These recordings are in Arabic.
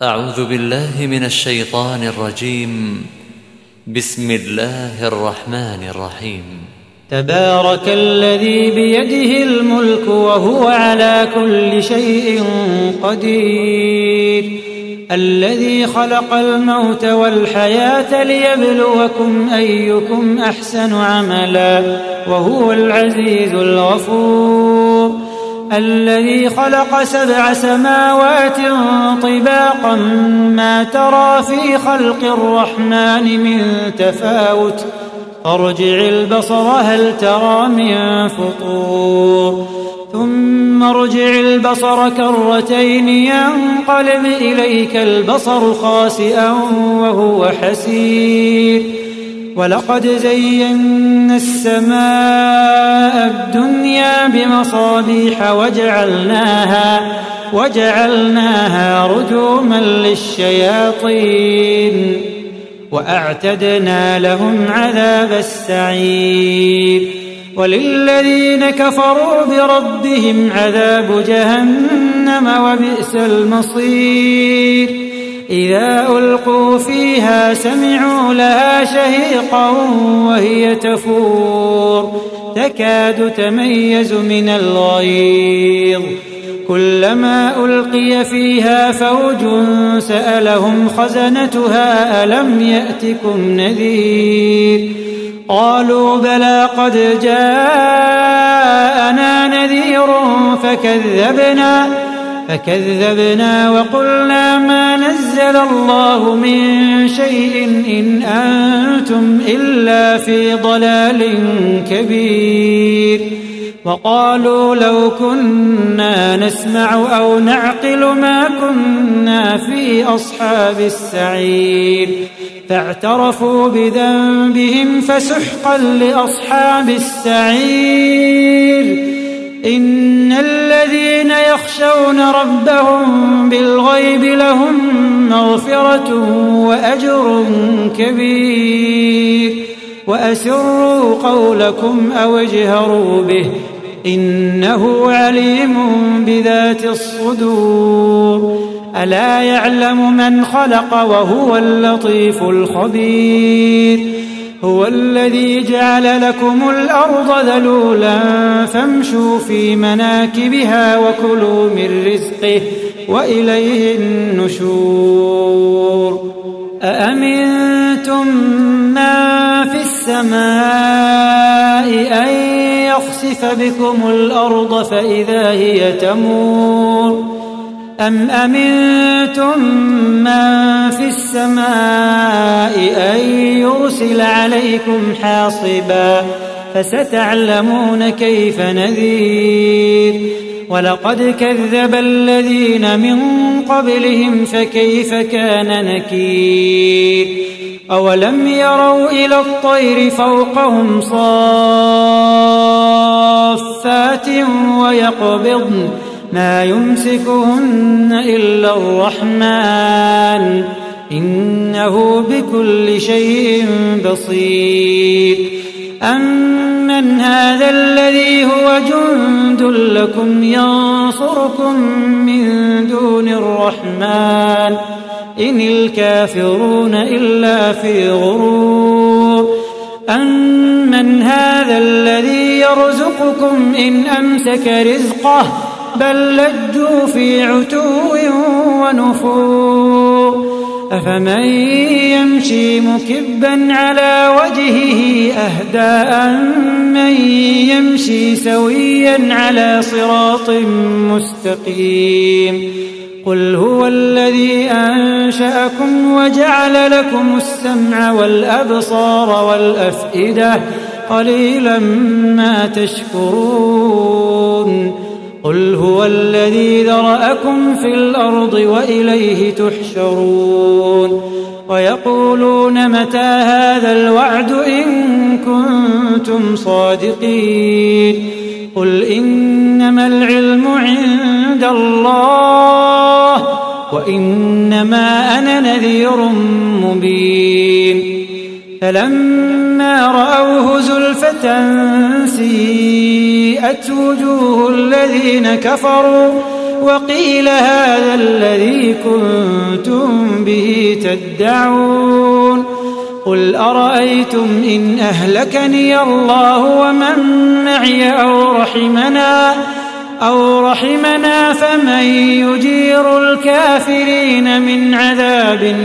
أعوذ بالله من الشيطان الرجيم. بسم الله الرحمن الرحيم. تبارك الذي بيده الملك وهو على كل شيء قدير، الذي خلق الموت والحياة ليبلوكم أيكم أحسن عملا وهو العزيز الغفور، الذي خلق 7 سماوات طباقا ما ترى في خلق الرحمن من تفاوت، فارجع البصر هل ترى من فطور، ثم ارجع البصر كرتين ينقلب إليك البصر خاسئا وهو حسير، ولقد زينا السماء الدنيا بمصابيح وجعلناها رجوما للشياطين وأعتدنا لهم عذاب السعير، وللذين كفروا بربهم عذاب جهنم وبئس المصير، إذا ألقوا فيها سمعوا لها شهيقا وهي تفور تكاد تميز من الغيظ، كلما ألقي فيها فوج سألهم خزنتها ألم يأتكم نذير، قالوا بلى قد جاءنا نذير فكذبنا وقلنا ما نزل الله من شيء إن أنتم إلا في ضلال كبير، وقالوا لو كنا نسمع أو نعقل ما كنا في أصحاب السعير، فاعترفوا بذنبهم فسحقا لأصحاب السعير، إن الذين يخشون ربهم بالغيب لهم مغفرة وأجر كبير، وأسروا قولكم أو اجهروا به إنه عليم بذات الصدور، ألا يعلم من خلق وهو اللطيف الخبير، هو الذي جعل لكم الأرض ذلولا فامشوا في مناكبها وكلوا من رزقه وإليه النشور، أأمنتم من في السماء أن يخسف بكم الأرض فإذا هي تمور، أم أمنتم من في السماء أن يرسل عليكم حاصبا فستعلمون كيف نذير، ولقد كذب الذين من قبلهم فكيف كان نكير، أولم يروا إلى الطير فوقهم صافات ويقبضن ما يمسكهن إلا الرحمن إنه بكل شيء بصير، أمن هذا الذي هو جند لكم ينصركم من دون الرحمن إن الكافرون إلا في غرور، أمن هذا الذي يرزقكم إن أمسك رزقه بل لجوا في عتو ونفور، أفمن يمشي مكبا على وجهه أهدى أمن يمشي سويا على صراط مستقيم، قل هو الذي أنشأكم وجعل لكم السمع والأبصار والأفئدة قليلا ما تشكرون، قل هو الذي ذرأكم في الأرض وإليه تحشرون، ويقولون متى هذا الوعد إن كنتم صادقين، قل إنما العلم عند الله وإنما أنا نذير مبين، فلما رأوه زلفة سيئت وجوه الذين كفروا وقيل هذا الذي كنتم به تدعون قل أرأيتم إن أهلكني الله ومن معي أو رحمنا فمن يجير الكافرين من عذاب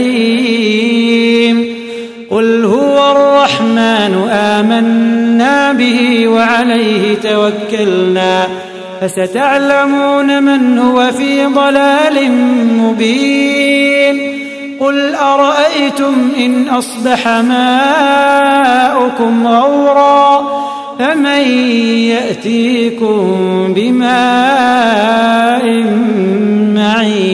أليم قل هو الرحمن آمنا به وعليه توكلنا فستعلمون من هو في ضلال مبين قل أرأيتم إن أصبح ماؤكم غورا فمن يأتيكم بماء معين